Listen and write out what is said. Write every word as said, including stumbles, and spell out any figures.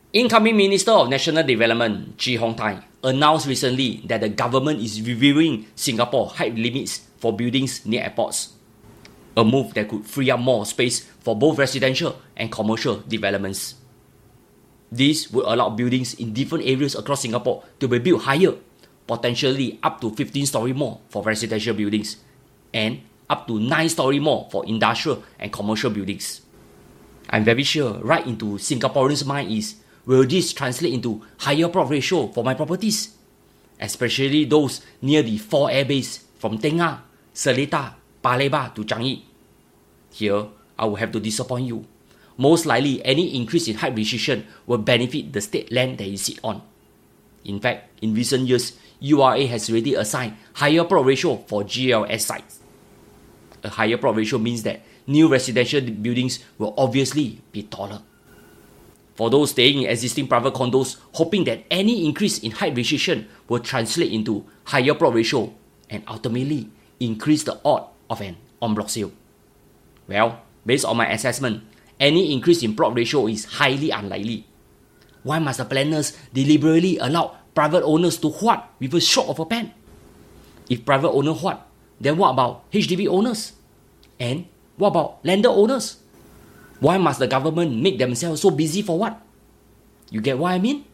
Incoming Minister of National Development, Chee Hong Tat, announced recently that the government is reviewing Singapore height limits for buildings near airports, a move that could free up more space for both residential and commercial developments. This would allow buildings in different areas across Singapore to be built higher, potentially up to fifteen story more for residential buildings, and up to nine story more for industrial and commercial buildings. I'm very sure right into Singaporeans' mind is, will this translate into higher plot ratio for my properties? Especially those near the four airbase from Tengah, Seletar, Paya Lebar to Changi. Here, I will have to disappoint you. Most likely, any increase in height restriction will benefit the state land that you sit on. In fact, in recent years, U R A has already assigned higher plot ratio for G L S sites. A higher plot ratio means that new residential buildings will obviously be taller. For those staying in existing private condos, hoping that any increase in height restriction will translate into higher plot ratio and ultimately increase the odds of an en bloc sale. Well, based on my assessment, any increase in plot ratio is highly unlikely. Why must the planners deliberately allow private owners to hoard with a stroke of a pen? If private owners hoard, then what about H D B owners? And what about landed owners? Why must the government make themselves so busy for what? You get what I mean?